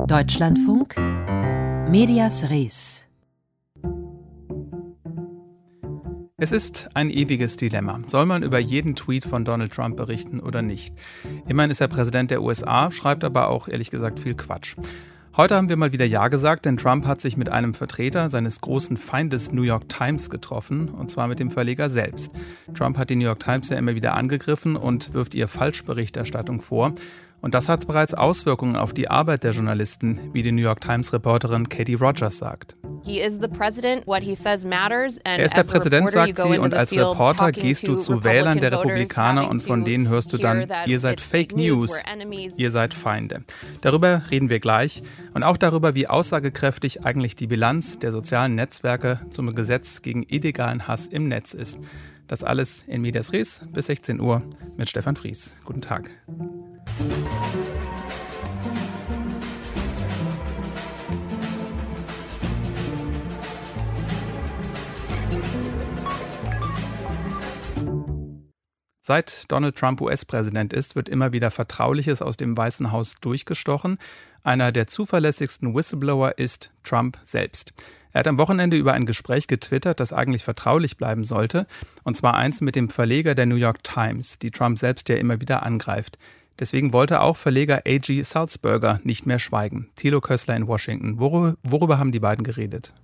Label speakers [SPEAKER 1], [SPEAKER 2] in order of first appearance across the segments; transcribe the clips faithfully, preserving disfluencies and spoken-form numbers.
[SPEAKER 1] Deutschlandfunk Medias Res.
[SPEAKER 2] Es ist ein ewiges Dilemma. Soll man über jeden Tweet von Donald Trump berichten oder nicht? Immerhin ist er Präsident der U S A, schreibt aber auch ehrlich gesagt viel Quatsch. Heute haben wir mal wieder Ja gesagt, denn Trump hat sich mit einem Vertreter seines großen Feindes New York Times getroffen, und zwar mit dem Verleger selbst. Trump hat die New York Times ja immer wieder angegriffen und wirft ihr Falschberichterstattung vor. Und das hat bereits Auswirkungen auf die Arbeit der Journalisten, wie die New York Times-Reporterin Katie Rogers sagt.
[SPEAKER 3] Er ist der Präsident,
[SPEAKER 2] sagt sie, und als Reporter gehst du zu Wählern der Republikaner und von denen hörst du dann, ihr seid Fake News, ihr seid Feinde. Darüber reden wir gleich und auch darüber, wie aussagekräftig eigentlich die Bilanz der sozialen Netzwerke zum Gesetz gegen illegalen Hass im Netz ist. Das alles in Medias Res bis sechzehn Uhr mit Stefan Fries. Guten Tag. Seit Donald Trump U S-Präsident ist, wird immer wieder Vertrauliches aus dem Weißen Haus durchgestochen. Einer der zuverlässigsten Whistleblower ist Trump selbst. Er hat am Wochenende über ein Gespräch getwittert, das eigentlich vertraulich bleiben sollte, und zwar eins mit dem Verleger der New York Times, die Trump selbst ja immer wieder angreift. Deswegen wollte auch Verleger A G Sulzberger nicht mehr schweigen. Thilo Kössler in Washington. Worüber, worüber haben die beiden geredet?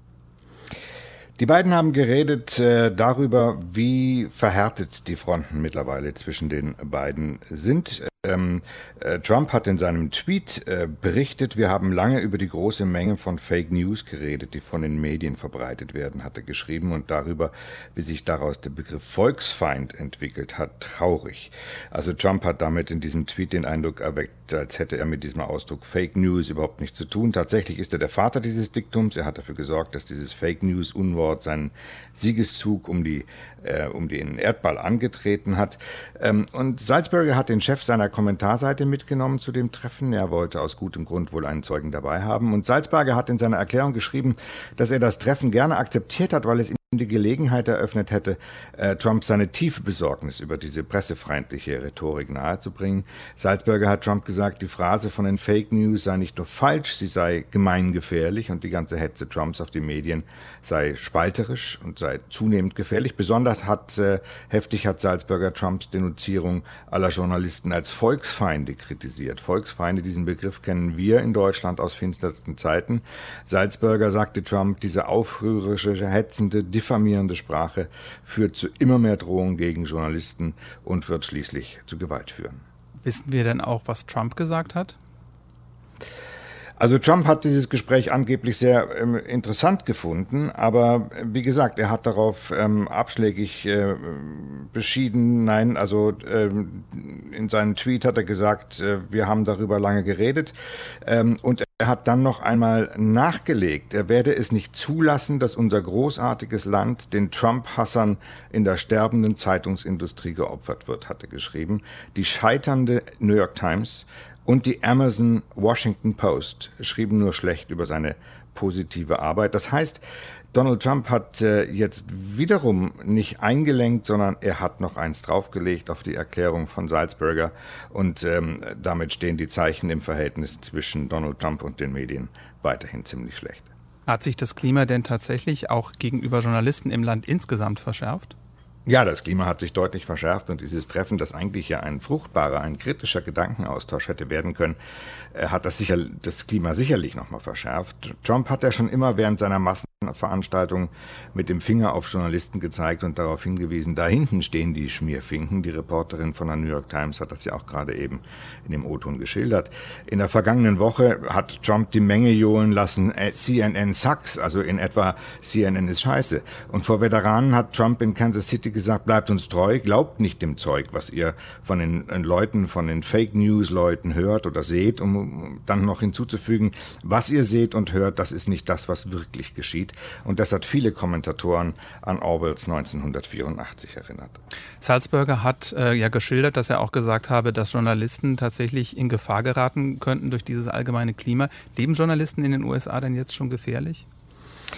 [SPEAKER 4] Die beiden haben geredet äh, darüber, wie verhärtet die Fronten mittlerweile zwischen den beiden sind. Ähm, äh, Trump hat in seinem Tweet äh, berichtet, wir haben lange über die große Menge von Fake News geredet, die von den Medien verbreitet werden, hat er geschrieben, und darüber, wie sich daraus der Begriff Volksfeind entwickelt hat, traurig. Also Trump hat damit in diesem Tweet den Eindruck erweckt, als hätte er mit diesem Ausdruck Fake News überhaupt nichts zu tun. Tatsächlich ist er der Vater dieses Diktums. Er hat dafür gesorgt, dass dieses Fake News-Unwort seinen Siegeszug um die äh, um den Erdball angetreten hat. Ähm, und Sulzberger hat den Chef seiner Kommentarseite mitgenommen zu dem Treffen. Er wollte aus gutem Grund wohl einen Zeugen dabei haben. Und Sulzberger hat in seiner Erklärung geschrieben, dass er das Treffen gerne akzeptiert hat, weil es ihm die Gelegenheit eröffnet hätte, äh, Trump seine tiefe Besorgnis über diese pressefeindliche Rhetorik nahezubringen. Sulzberger hat Trump gesagt, die Phrase von den Fake News sei nicht nur falsch, sie sei gemeingefährlich und die ganze Hetze Trumps auf die Medien sei spalterisch und sei zunehmend gefährlich. Besonders hat äh, heftig hat Sulzberger Trumps Denunzierung aller Journalisten als Volksfeinde kritisiert. Volksfeinde, diesen Begriff kennen wir in Deutschland aus finstersten Zeiten. Sulzberger sagte Trump, diese aufrührerische, hetzende, diffamierende Sprache führt zu immer mehr Drohungen gegen Journalisten und wird schließlich zu Gewalt führen.
[SPEAKER 2] Wissen wir denn auch, was Trump gesagt hat?
[SPEAKER 4] Also Trump hat dieses Gespräch angeblich sehr ähm, interessant gefunden, aber äh, wie gesagt, er hat darauf ähm, abschlägig äh, beschieden. Nein, also ähm, in seinem Tweet hat er gesagt, äh, wir haben darüber lange geredet, ähm, und er hat dann noch einmal nachgelegt, er werde es nicht zulassen, dass unser großartiges Land den Trump-Hassern in der sterbenden Zeitungsindustrie geopfert wird, hat er geschrieben. Die scheiternde New York Times und die Amazon Washington Post schrieben nur schlecht über seine positive Arbeit. Das heißt, Donald Trump hat äh, jetzt wiederum nicht eingelenkt, sondern er hat noch eins draufgelegt auf die Erklärung von Sulzberger. Und ähm, damit stehen die Zeichen im Verhältnis zwischen Donald Trump und den Medien weiterhin ziemlich schlecht.
[SPEAKER 2] Hat sich das Klima denn tatsächlich auch gegenüber Journalisten im Land insgesamt verschärft?
[SPEAKER 4] Ja, das Klima hat sich deutlich verschärft und dieses Treffen, das eigentlich ja ein fruchtbarer, ein kritischer Gedankenaustausch hätte werden können, hat das, sicher, das Klima sicherlich nochmal verschärft. Trump hat ja schon immer während seiner Massenveranstaltung mit dem Finger auf Journalisten gezeigt und darauf hingewiesen, da hinten stehen die Schmierfinken. Die Reporterin von der New York Times hat das ja auch gerade eben in dem O-Ton geschildert. In der vergangenen Woche hat Trump die Menge johlen lassen, C N N sucks, also in etwa C N N ist scheiße. Und vor Veteranen hat Trump in Kansas City gesagt, bleibt uns treu, glaubt nicht dem Zeug, was ihr von den Leuten, von den Fake-News-Leuten hört oder seht, um dann noch hinzuzufügen, was ihr seht und hört, das ist nicht das, was wirklich geschieht. Und das hat viele Kommentatoren an Orwells neunzehnhundertvierundachtzig erinnert.
[SPEAKER 2] Sulzberger hat äh, ja geschildert, dass er auch gesagt habe, dass Journalisten tatsächlich in Gefahr geraten könnten durch dieses allgemeine Klima. Leben Journalisten in den U S A denn jetzt schon gefährlich?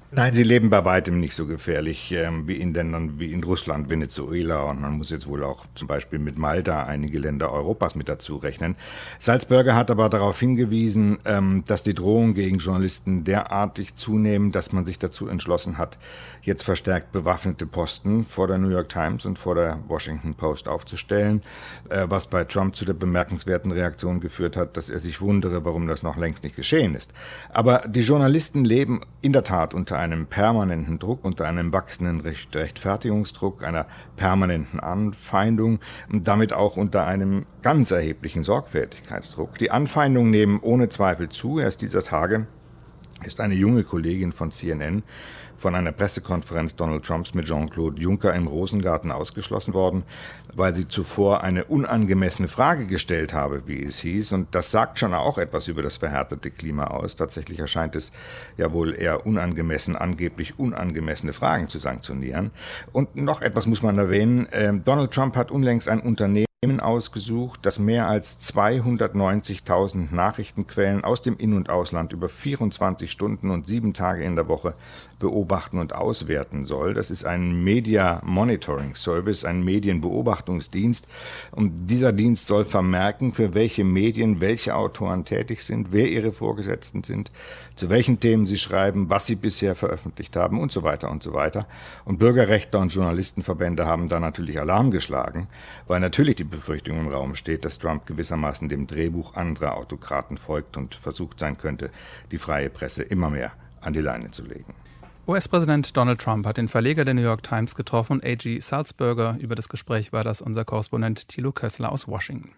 [SPEAKER 4] Nein, sie leben bei weitem nicht so gefährlich ähm, wie in Ländern wie in Russland, Venezuela, und man muss jetzt wohl auch zum Beispiel mit Malta einige Länder Europas mit dazu rechnen. Sulzberger hat aber darauf hingewiesen, ähm, dass die Drohungen gegen Journalisten derartig zunehmen, dass man sich dazu entschlossen hat, jetzt verstärkt bewaffnete Posten vor der New York Times und vor der Washington Post aufzustellen, äh, was bei Trump zu der bemerkenswerten Reaktion geführt hat, dass er sich wundere, warum das noch längst nicht geschehen ist. Aber die Journalisten leben in der Tat unter einem permanenten Druck, unter einem wachsenden Rechtfertigungsdruck, einer permanenten Anfeindung und damit auch unter einem ganz erheblichen Sorgfältigkeitsdruck. Die Anfeindungen nehmen ohne Zweifel zu. Erst dieser Tage ist eine junge Kollegin von C N N von einer Pressekonferenz Donald Trumps mit Jean-Claude Juncker im Rosengarten ausgeschlossen worden, weil sie zuvor eine unangemessene Frage gestellt habe, wie es hieß. Und das sagt schon auch etwas über das verhärtete Klima aus. Tatsächlich erscheint es ja wohl eher unangemessen, angeblich unangemessene Fragen zu sanktionieren. Und noch etwas muss man erwähnen. Donald Trump hat unlängst ein Unternehmen ausgesucht, das mehr als zweihundertneunzigtausend Nachrichtenquellen aus dem In- und Ausland über vierundzwanzig Stunden und sieben Tage in der Woche beobachten und auswerten soll. Das ist ein Media Monitoring Service, ein Medienbeobachtungsdienst. Und dieser Dienst soll vermerken, für welche Medien welche Autoren tätig sind, wer ihre Vorgesetzten sind, zu welchen Themen sie schreiben, was sie bisher veröffentlicht haben und so weiter und so weiter. Und Bürgerrechtler und Journalistenverbände haben da natürlich Alarm geschlagen, weil natürlich die Befürchtung im Raum steht, dass Trump gewissermaßen dem Drehbuch anderer Autokraten folgt und versucht sein könnte, die freie Presse immer mehr an die Leine zu legen.
[SPEAKER 2] U S-Präsident Donald Trump hat den Verleger der New York Times getroffen, A G Sulzberger. Über das Gespräch war das unser Korrespondent Thilo Kössler aus Washington.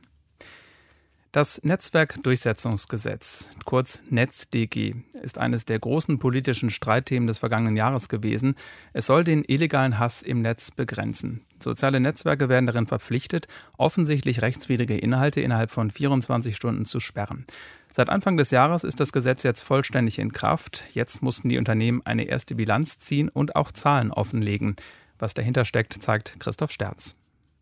[SPEAKER 2] Das Netzwerkdurchsetzungsgesetz, kurz NetzDG, ist eines der großen politischen Streitthemen des vergangenen Jahres gewesen. Es soll den illegalen Hass im Netz begrenzen. Soziale Netzwerke werden darin verpflichtet, offensichtlich rechtswidrige Inhalte innerhalb von vierundzwanzig Stunden zu sperren. Seit Anfang des Jahres ist das Gesetz jetzt vollständig in Kraft. Jetzt mussten die Unternehmen eine erste Bilanz ziehen und auch Zahlen offenlegen. Was dahinter steckt, zeigt Christoph Sterz.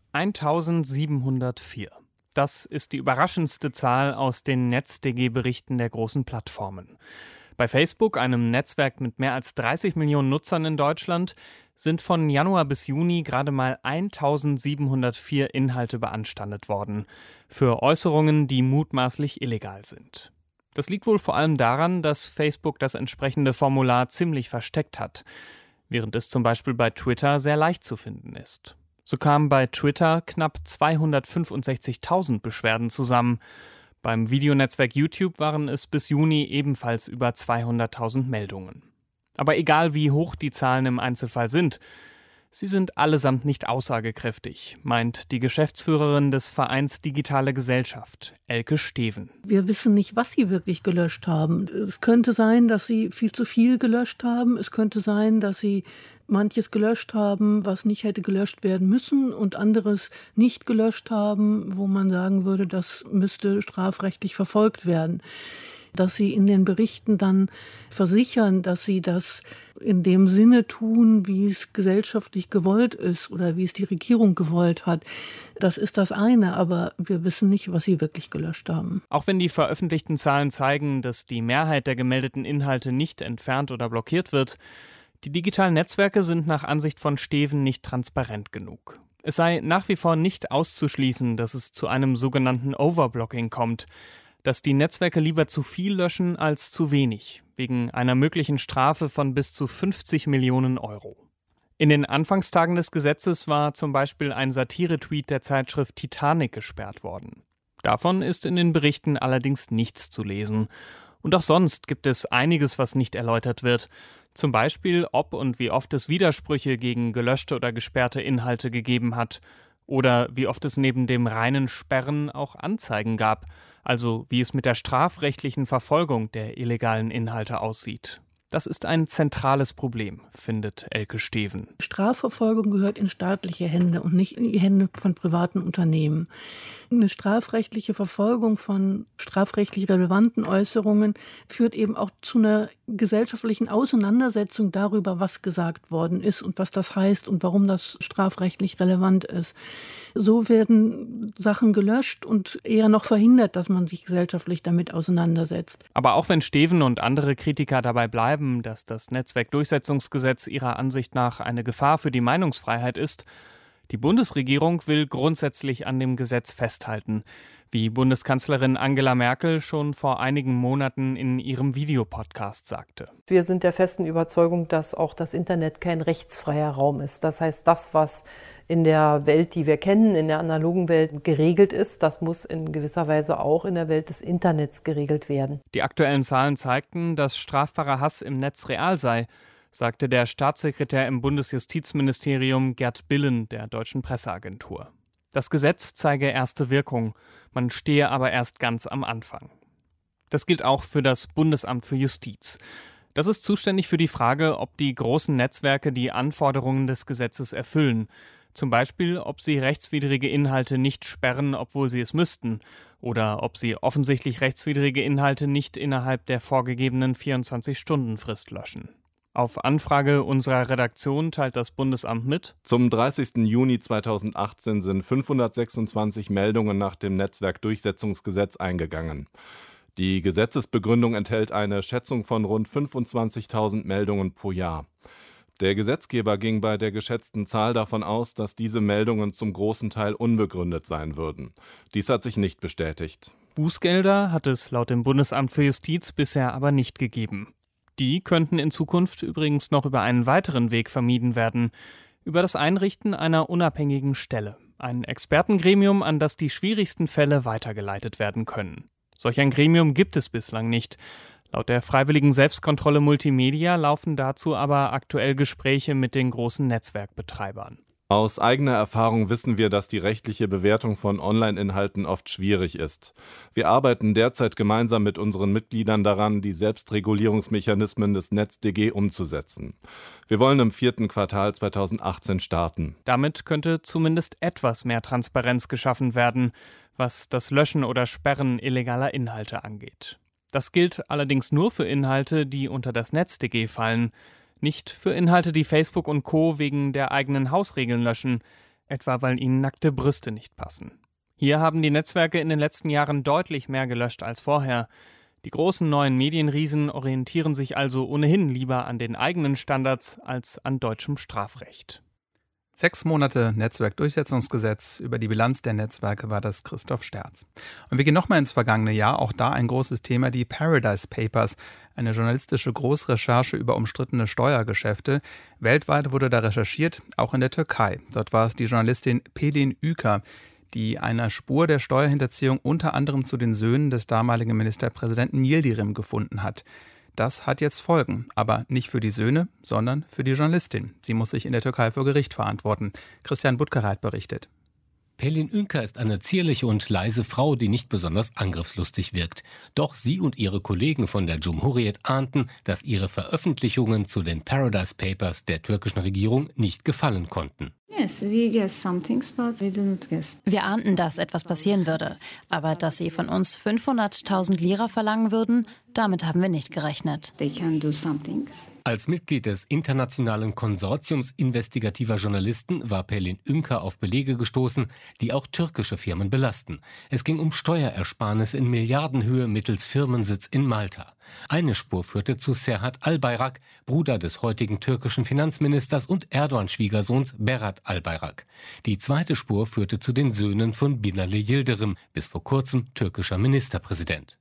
[SPEAKER 3] eintausendsiebenhundertvier. Das ist die überraschendste Zahl aus den NetzDG-Berichten der großen Plattformen. Bei Facebook, einem Netzwerk mit mehr als dreißig Millionen Nutzern in Deutschland, sind von Januar bis Juni gerade mal eintausendsiebenhundertvier Inhalte beanstandet worden. Für Äußerungen, die mutmaßlich illegal sind. Das liegt wohl vor allem daran, dass Facebook das entsprechende Formular ziemlich versteckt hat, während es zum Beispiel bei Twitter sehr leicht zu finden ist. So kamen bei Twitter knapp zweihundertfünfundsechzigtausend Beschwerden zusammen. Beim Videonetzwerk YouTube waren es bis Juni ebenfalls über zweihunderttausend Meldungen. Aber egal wie hoch die Zahlen im Einzelfall sind, sie sind allesamt nicht aussagekräftig, meint die Geschäftsführerin des Vereins Digitale Gesellschaft, Elke Steven.
[SPEAKER 5] Wir wissen nicht, was sie wirklich gelöscht haben. Es könnte sein, dass sie viel zu viel gelöscht haben. Es könnte sein, dass sie manches gelöscht haben, was nicht hätte gelöscht werden müssen und anderes nicht gelöscht haben, wo man sagen würde, das müsste strafrechtlich verfolgt werden. Dass sie in den Berichten dann versichern, dass sie das in dem Sinne tun, wie es gesellschaftlich gewollt ist oder wie es die Regierung gewollt hat. Das ist das eine, aber wir wissen nicht, was sie wirklich gelöscht haben.
[SPEAKER 3] Auch wenn die veröffentlichten Zahlen zeigen, dass die Mehrheit der gemeldeten Inhalte nicht entfernt oder blockiert wird, die digitalen Netzwerke sind nach Ansicht von Steven nicht transparent genug. Es sei nach wie vor nicht auszuschließen, dass es zu einem sogenannten Overblocking kommt, dass die Netzwerke lieber zu viel löschen als zu wenig, wegen einer möglichen Strafe von bis zu fünfzig Millionen Euro. In den Anfangstagen des Gesetzes war zum Beispiel ein Satire-Tweet der Zeitschrift Titanic gesperrt worden. Davon ist in den Berichten allerdings nichts zu lesen. Und auch sonst gibt es einiges, was nicht erläutert wird. Zum Beispiel, ob und wie oft es Widersprüche gegen gelöschte oder gesperrte Inhalte gegeben hat. Oder wie oft es neben dem reinen Sperren auch Anzeigen gab. Also wie es mit der strafrechtlichen Verfolgung der illegalen Inhalte aussieht. Das ist ein zentrales Problem, findet Elke Steven.
[SPEAKER 5] Strafverfolgung gehört in staatliche Hände und nicht in die Hände von privaten Unternehmen. Eine strafrechtliche Verfolgung von strafrechtlich relevanten Äußerungen führt eben auch zu einer gesellschaftlichen Auseinandersetzung darüber, was gesagt worden ist und was das heißt und warum das strafrechtlich relevant ist. So werden Sachen gelöscht und eher noch verhindert, dass man sich gesellschaftlich damit auseinandersetzt.
[SPEAKER 3] Aber auch wenn Steven und andere Kritiker dabei bleiben, schreiben, dass das Netzwerkdurchsetzungsgesetz ihrer Ansicht nach eine Gefahr für die Meinungsfreiheit ist. Die Bundesregierung will grundsätzlich an dem Gesetz festhalten, wie Bundeskanzlerin Angela Merkel schon vor einigen Monaten in ihrem Videopodcast sagte.
[SPEAKER 6] Wir sind der festen Überzeugung, dass auch das Internet kein rechtsfreier Raum ist. Das heißt, das, was in der Welt, die wir kennen, in der analogen Welt geregelt ist, das muss in gewisser Weise auch in der Welt des Internets geregelt werden.
[SPEAKER 3] Die aktuellen Zahlen zeigten, dass strafbarer Hass im Netz real sei, sagte der Staatssekretär im Bundesjustizministerium Gerd Billen der Deutschen Presseagentur. Das Gesetz zeige erste Wirkung, man stehe aber erst ganz am Anfang. Das gilt auch für das Bundesamt für Justiz. Das ist zuständig für die Frage, ob die großen Netzwerke die Anforderungen des Gesetzes erfüllen. Zum Beispiel, ob sie rechtswidrige Inhalte nicht sperren, obwohl sie es müssten, oder ob sie offensichtlich rechtswidrige Inhalte nicht innerhalb der vorgegebenen vierundzwanzig-Stunden-Frist löschen. Auf Anfrage unserer Redaktion teilt das Bundesamt mit:
[SPEAKER 7] Zum dreißigsten Juni zweitausendachtzehn sind fünfhundertsechsundzwanzig Meldungen nach dem Netzwerkdurchsetzungsgesetz eingegangen. Die Gesetzesbegründung enthält eine Schätzung von rund fünfundzwanzigtausend Meldungen pro Jahr. Der Gesetzgeber ging bei der geschätzten Zahl davon aus, dass diese Meldungen zum großen Teil unbegründet sein würden. Dies hat sich nicht bestätigt.
[SPEAKER 3] Bußgelder hat es laut dem Bundesamt für Justiz bisher aber nicht gegeben. Die könnten in Zukunft übrigens noch über einen weiteren Weg vermieden werden, über das Einrichten einer unabhängigen Stelle, ein Expertengremium, an das die schwierigsten Fälle weitergeleitet werden können. Solch ein Gremium gibt es bislang nicht. Laut der Freiwilligen Selbstkontrolle Multimedia laufen dazu aber aktuell Gespräche mit den großen Netzwerkbetreibern.
[SPEAKER 7] Aus eigener Erfahrung wissen wir, dass die rechtliche Bewertung von Online-Inhalten oft schwierig ist. Wir arbeiten derzeit gemeinsam mit unseren Mitgliedern daran, die Selbstregulierungsmechanismen des NetzDG umzusetzen. Wir wollen im vierten Quartal zweitausendachtzehn starten.
[SPEAKER 3] Damit könnte zumindest etwas mehr Transparenz geschaffen werden, was das Löschen oder Sperren illegaler Inhalte angeht. Das gilt allerdings nur für Inhalte, die unter das NetzDG fallen. Nicht für Inhalte, die Facebook und Co. wegen der eigenen Hausregeln löschen, etwa weil ihnen nackte Brüste nicht passen. Hier haben die Netzwerke in den letzten Jahren deutlich mehr gelöscht als vorher. Die großen neuen Medienriesen orientieren sich also ohnehin lieber an den eigenen Standards als an deutschem Strafrecht.
[SPEAKER 2] Sechs Monate Netzwerkdurchsetzungsgesetz. Über die Bilanz der Netzwerke war das Christoph Sterz. Und wir gehen nochmal ins vergangene Jahr. Auch da ein großes Thema, die Paradise Papers. Eine journalistische Großrecherche über umstrittene Steuergeschäfte. Weltweit wurde da recherchiert, auch in der Türkei. Dort war es die Journalistin Pelin Üker, die eine Spur der Steuerhinterziehung unter anderem zu den Söhnen des damaligen Ministerpräsidenten Yildirim gefunden hat. Das hat jetzt Folgen, aber nicht für die Söhne, sondern für die Journalistin. Sie muss sich in der Türkei vor Gericht verantworten. Christian Buttgereit berichtet.
[SPEAKER 8] Pelin Üker ist eine zierliche und leise Frau, die nicht besonders angriffslustig wirkt. Doch sie und ihre Kollegen von der Cumhuriyet ahnten, dass ihre Veröffentlichungen zu den Paradise Papers der türkischen Regierung nicht gefallen konnten.
[SPEAKER 9] Wir ahnten, dass etwas passieren würde. Aber dass sie von uns fünfhunderttausend Lira verlangen würden, damit haben wir nicht gerechnet.
[SPEAKER 8] Als Mitglied des internationalen Konsortiums investigativer Journalisten war Pelin Üker auf Belege gestoßen, die auch türkische Firmen belasten. Es ging um Steuerersparnisse in Milliardenhöhe mittels Firmensitz in Malta. Eine Spur führte zu Serhat Albayrak, Bruder des heutigen türkischen Finanzministers und Erdogan-Schwiegersohns Berat Albayrak. Die zweite Spur führte zu den Söhnen von Binali Yildirim, bis vor kurzem türkischer Ministerpräsident.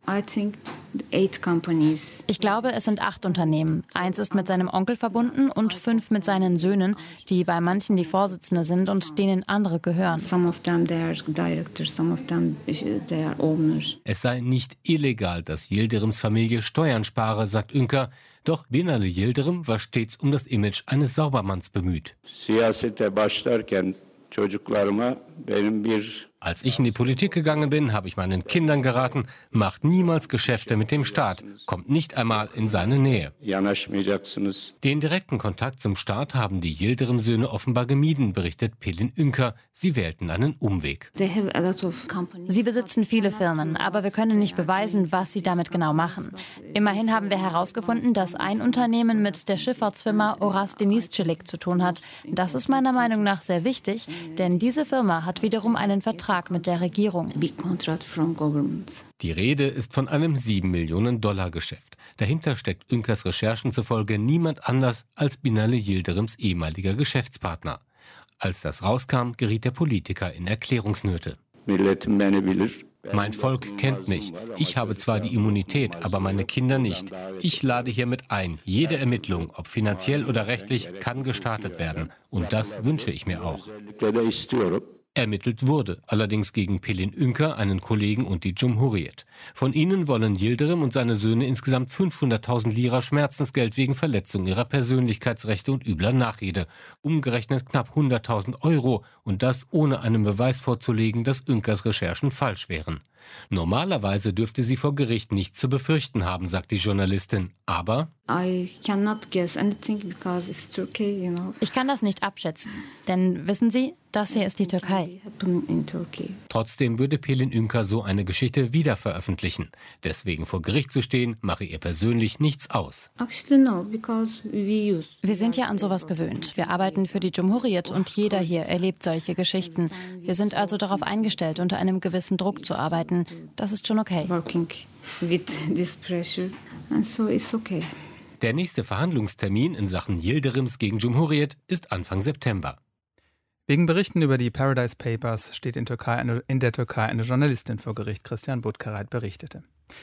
[SPEAKER 9] Ich glaube, es sind acht Unternehmen. Eins ist mit seinem Onkel verbunden und fünf mit seinen Söhnen, die bei manchen die Vorsitzende sind und denen andere gehören.
[SPEAKER 8] Es sei nicht illegal, dass Yildirims Familie Steuern spare, sagt Üker. Doch Binali Yildirim war stets um das Image eines Saubermanns bemüht. Als ich in die Politik gegangen bin, habe ich meinen Kindern geraten, macht niemals Geschäfte mit dem Staat, kommt nicht einmal in seine Nähe. Den direkten Kontakt zum Staat haben die Yildirim-Söhne offenbar gemieden, berichtet Pelin Üker. Sie wählten einen Umweg.
[SPEAKER 9] Sie besitzen viele Firmen, aber wir können nicht beweisen, was sie damit genau machen. Immerhin haben wir herausgefunden, dass ein Unternehmen mit der Schifffahrtsfirma Oras Denizcilik zu tun hat. Das ist meiner Meinung nach sehr wichtig, denn diese Firma hat wiederum einen Vertrag Vertrag mit der Regierung.
[SPEAKER 8] Die Rede ist von einem sieben Millionen Dollar Geschäft. Dahinter steckt Ünkers Recherchen zufolge niemand anders als Binali Yıldırım's ehemaliger Geschäftspartner. Als das rauskam, geriet der Politiker in Erklärungsnöte. Mein Volk kennt mich. Ich habe zwar die Immunität, aber meine Kinder nicht. Ich lade hiermit ein. Jede Ermittlung, ob finanziell oder rechtlich, kann gestartet werden. Und das wünsche ich mir auch. Ermittelt wurde, allerdings gegen Pelin Ünker, einen Kollegen und die Cumhuriyet. Von ihnen wollen Yıldırım und seine Söhne insgesamt fünfhunderttausend Lira Schmerzensgeld wegen Verletzung ihrer Persönlichkeitsrechte und übler Nachrede. Umgerechnet knapp hunderttausend Euro und das ohne einen Beweis vorzulegen, dass Ünkers Recherchen falsch wären. Normalerweise dürfte sie vor Gericht nichts zu befürchten haben, sagt die Journalistin. Aber
[SPEAKER 9] Ich kann das nicht abschätzen, denn wissen Sie, das hier ist die Türkei.
[SPEAKER 8] Trotzdem würde Pelin Ünker so eine Geschichte wieder veröffentlichen. Deswegen vor Gericht zu stehen, mache ihr persönlich nichts aus.
[SPEAKER 9] Wir sind ja an sowas gewöhnt. Wir arbeiten für die Cumhuriyet und jeder hier erlebt solche Geschichten. Wir sind also darauf eingestellt, unter einem gewissen Druck zu arbeiten. Das ist schon okay.
[SPEAKER 8] Der nächste Verhandlungstermin in Sachen Yıldırım's gegen Cumhuriyet ist Anfang September.
[SPEAKER 2] Wegen Berichten über die Paradise Papers steht in, Türkei eine, in der Türkei eine Journalistin vor Gericht. Christian Buttgereit berichtete.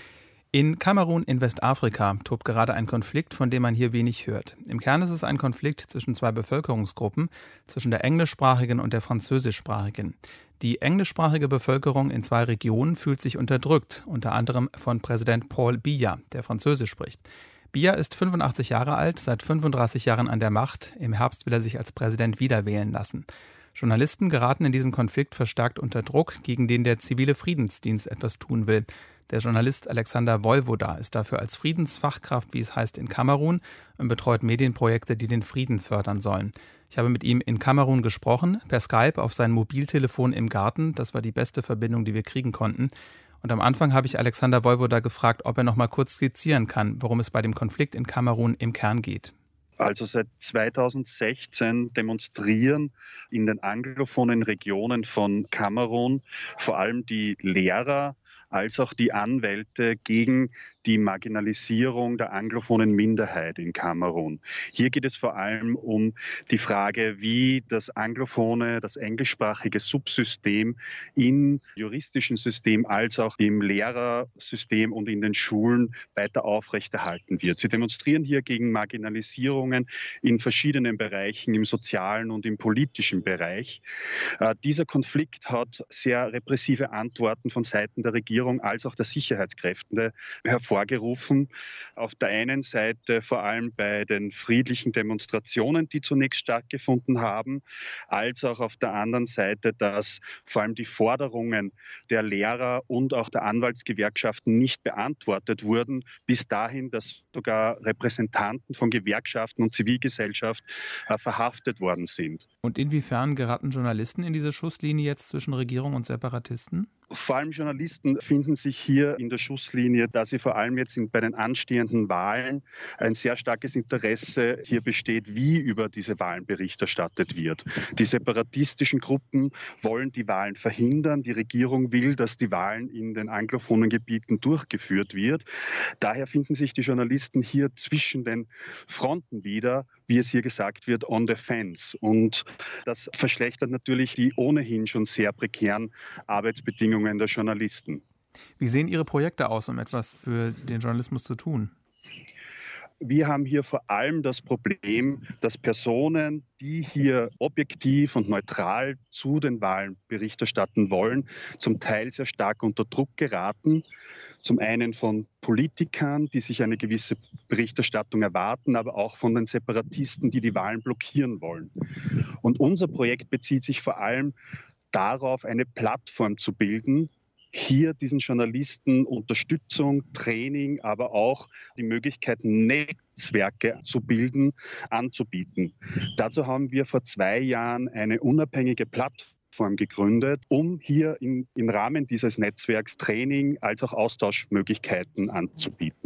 [SPEAKER 2] In Kamerun in Westafrika tobt gerade ein Konflikt, von dem man hier wenig hört. Im Kern ist es ein Konflikt zwischen zwei Bevölkerungsgruppen, zwischen der englischsprachigen und der französischsprachigen. Die englischsprachige Bevölkerung in zwei Regionen fühlt sich unterdrückt, unter anderem von Präsident Paul Biya, der Französisch spricht. Biya ist fünfundachtzig Jahre alt, seit fünfunddreißig Jahren an der Macht. Im Herbst will er sich als Präsident wiederwählen lassen. Journalisten geraten in diesem Konflikt verstärkt unter Druck, gegen den der zivile Friedensdienst etwas tun will. Der Journalist Alexander Vojvoda ist dafür als Friedensfachkraft, wie es heißt, in Kamerun und betreut Medienprojekte, die den Frieden fördern sollen. Ich habe mit ihm in Kamerun gesprochen, per Skype auf sein Mobiltelefon im Garten. Das war die beste Verbindung, die wir kriegen konnten. Und am Anfang habe ich Alexander Vojvoda gefragt, ob er noch mal kurz skizzieren kann, worum es bei dem Konflikt in Kamerun im Kern geht.
[SPEAKER 10] Also seit zweitausendsechzehn demonstrieren in den anglophonen Regionen von Kamerun vor allem die Lehrer als auch die Anwälte gegen die Marginalisierung der anglophonen Minderheit in Kamerun. Hier geht es vor allem um die Frage, wie das anglophone, das englischsprachige Subsystem im juristischen System als auch im Lehrersystem und in den Schulen weiter aufrechterhalten wird. Sie demonstrieren hier gegen Marginalisierungen in verschiedenen Bereichen, im sozialen und im politischen Bereich. Äh, dieser Konflikt hat sehr repressive Antworten von Seiten der Regierung als auch der Sicherheitskräfte hervorgerufen. Auf der einen Seite vor allem bei den friedlichen Demonstrationen, die zunächst stattgefunden haben, als auch auf der anderen Seite, dass vor allem die Forderungen der Lehrer und auch der Anwaltsgewerkschaften nicht beantwortet wurden, bis dahin, dass sogar Repräsentanten von Gewerkschaften und Zivilgesellschaft äh, verhaftet worden sind.
[SPEAKER 2] Und inwiefern geraten Journalisten in diese Schusslinie jetzt zwischen Regierung und Separatisten?
[SPEAKER 10] Vor allem Journalisten finden sich hier in der Schusslinie, da sie vor allem jetzt in, bei den anstehenden Wahlen ein sehr starkes Interesse hier besteht, wie über diese Wahlen Bericht erstattet wird. Die separatistischen Gruppen wollen die Wahlen verhindern. Die Regierung will, dass die Wahlen in den anglophonen Gebieten durchgeführt wird. Daher finden sich die Journalisten hier zwischen den Fronten wieder, wie es hier gesagt wird, on the fence. Und das verschlechtert natürlich die ohnehin schon sehr prekären Arbeitsbedingungen der Journalisten.
[SPEAKER 2] Wie sehen Ihre Projekte aus, um etwas für den Journalismus zu tun?
[SPEAKER 10] Wir haben hier vor allem das Problem, dass Personen, die hier objektiv und neutral zu den Wahlen Bericht erstatten wollen, zum Teil sehr stark unter Druck geraten. Zum einen von Politikern, die sich eine gewisse Berichterstattung erwarten, aber auch von den Separatisten, die die Wahlen blockieren wollen. Und unser Projekt bezieht sich vor allem darauf, eine Plattform zu bilden, hier diesen Journalisten Unterstützung, Training, aber auch die Möglichkeit, Netzwerke zu bilden, anzubieten. Dazu haben wir vor zwei Jahren eine unabhängige Plattform gegründet, um hier im, im Rahmen dieses Netzwerks Training als auch Austauschmöglichkeiten anzubieten.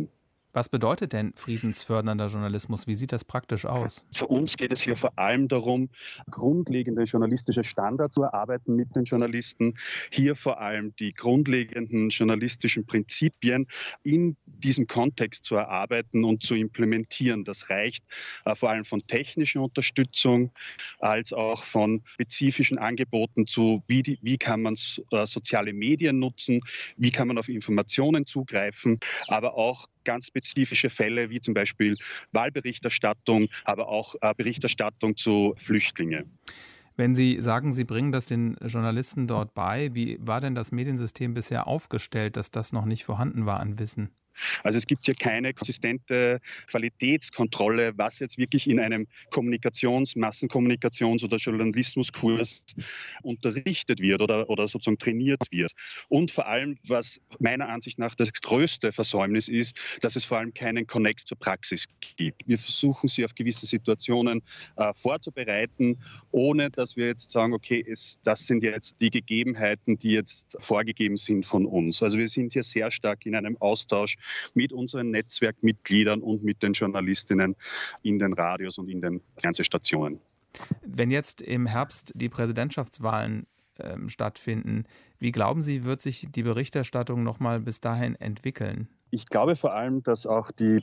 [SPEAKER 2] Was bedeutet denn friedensfördernder Journalismus? Wie sieht das praktisch aus?
[SPEAKER 10] Für uns geht es hier vor allem darum, grundlegende journalistische Standards zu erarbeiten mit den Journalisten. Hier vor allem die grundlegenden journalistischen Prinzipien in diesem Kontext zu erarbeiten und zu implementieren. Das reicht äh, vor allem von technischer Unterstützung als auch von spezifischen Angeboten zu, wie, die, wie kann man äh, soziale Medien nutzen, wie kann man auf Informationen zugreifen, aber auch ganz spezifische Fälle wie zum Beispiel Wahlberichterstattung, aber auch äh, Berichterstattung zu Flüchtlingen.
[SPEAKER 2] Wenn Sie sagen, Sie bringen das den Journalisten dort bei, wie war denn das Mediensystem bisher aufgestellt, dass das noch nicht vorhanden war an Wissen?
[SPEAKER 10] Also es gibt hier keine konsistente Qualitätskontrolle, was jetzt wirklich in einem Kommunikations-, Massenkommunikations- oder Journalismuskurs unterrichtet wird oder, oder sozusagen trainiert wird. Und vor allem, was meiner Ansicht nach das größte Versäumnis ist, dass es vor allem keinen Konnex zur Praxis gibt. Wir versuchen sie auf gewisse Situationen äh, vorzubereiten, ohne dass wir jetzt sagen, okay, es, das sind jetzt die Gegebenheiten, die jetzt vorgegeben sind von uns. Also wir sind hier sehr stark in einem Austausch mit unseren Netzwerkmitgliedern und mit den Journalistinnen in den Radios und in den Fernsehstationen.
[SPEAKER 2] Wenn jetzt im Herbst die Präsidentschaftswahlen ähm, stattfinden, wie glauben Sie, wird sich die Berichterstattung noch mal bis dahin entwickeln?
[SPEAKER 10] Ich glaube vor allem, dass auch die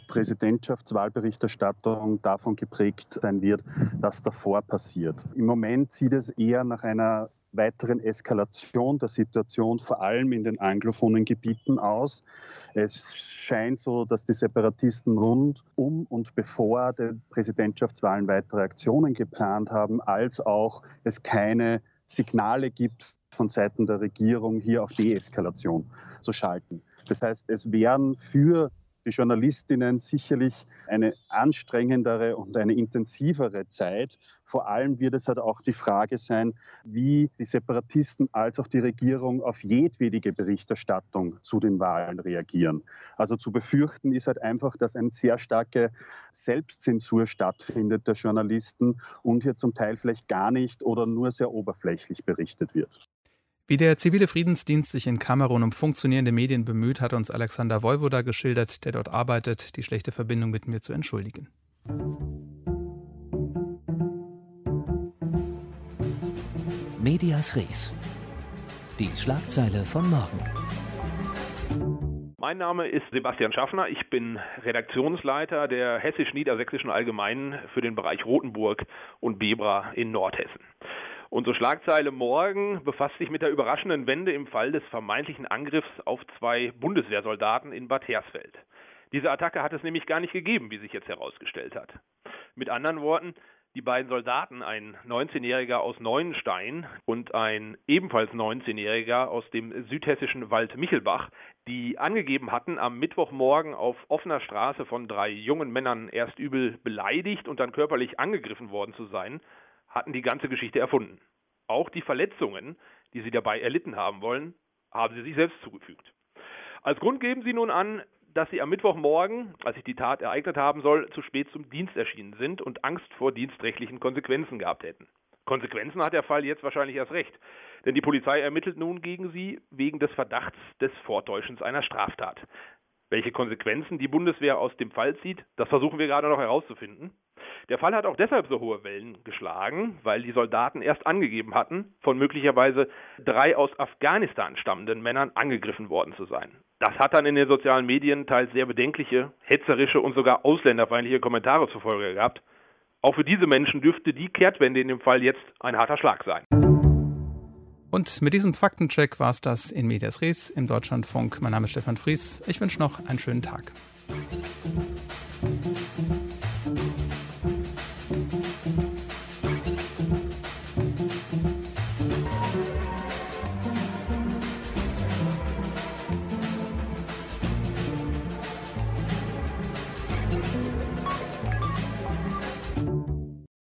[SPEAKER 10] Präsidentschaftswahlberichterstattung davon geprägt sein wird, was davor passiert. Im Moment sieht es eher nach einer weiteren Eskalation der Situation, vor allem in den anglophonen Gebieten aus. Es scheint so, dass die Separatisten rund um und bevor die Präsidentschaftswahlen weitere Aktionen geplant haben, als auch es keine Signale gibt von Seiten der Regierung, hier auf Deeskalation zu schalten. Das heißt, es wären für die Journalistinnen sicherlich eine anstrengendere und eine intensivere Zeit. Vor allem wird es halt auch die Frage sein, wie die Separatisten als auch die Regierung auf jedwede Berichterstattung zu den Wahlen reagieren. Also zu befürchten ist halt einfach, dass eine sehr starke Selbstzensur stattfindet der Journalisten und hier zum Teil vielleicht gar nicht oder nur sehr oberflächlich berichtet wird.
[SPEAKER 2] Wie der zivile Friedensdienst sich in Kamerun um funktionierende Medien bemüht, hat uns Alexander Vojvoda geschildert, der dort arbeitet. Die schlechte Verbindung bitten wir zu entschuldigen.
[SPEAKER 1] Medias Res. Die Schlagzeile von morgen.
[SPEAKER 11] Mein Name ist Sebastian Schaffner. Ich bin Redaktionsleiter der Hessisch-Niedersächsischen Allgemeinen für den Bereich Rothenburg und Bebra in Nordhessen. Unsere Schlagzeile morgen befasst sich mit der überraschenden Wende im Fall des vermeintlichen Angriffs auf zwei Bundeswehrsoldaten in Bad Hersfeld. Diese Attacke hat es nämlich gar nicht gegeben, wie sich jetzt herausgestellt hat. Mit anderen Worten, die beiden Soldaten, ein neunzehnjähriger aus Neuenstein und ein ebenfalls neunzehnjähriger aus dem südhessischen Waldmichelbach, die angegeben hatten, am Mittwochmorgen auf offener Straße von drei jungen Männern erst übel beleidigt und dann körperlich angegriffen worden zu sein, hatten die ganze Geschichte erfunden. Auch die Verletzungen, die sie dabei erlitten haben wollen, haben sie sich selbst zugefügt. Als Grund geben sie nun an, dass sie am Mittwochmorgen, als sich die Tat ereignet haben soll, zu spät zum Dienst erschienen sind und Angst vor dienstrechtlichen Konsequenzen gehabt hätten. Konsequenzen hat der Fall jetzt wahrscheinlich erst recht, denn die Polizei ermittelt nun gegen sie wegen des Verdachts des Vortäuschens einer Straftat. Welche Konsequenzen die Bundeswehr aus dem Fall zieht, das versuchen wir gerade noch herauszufinden. Der Fall hat auch deshalb so hohe Wellen geschlagen, weil die Soldaten erst angegeben hatten, von möglicherweise drei aus Afghanistan stammenden Männern angegriffen worden zu sein. Das hat dann in den sozialen Medien teils sehr bedenkliche, hetzerische und sogar ausländerfeindliche Kommentare zur Folge gehabt. Auch für diese Menschen dürfte die Kehrtwende in dem Fall jetzt ein harter Schlag sein.
[SPEAKER 2] Und mit diesem Faktencheck war es das in Medias Res im Deutschlandfunk. Mein Name ist Stefan Fries. Ich wünsche noch einen schönen Tag.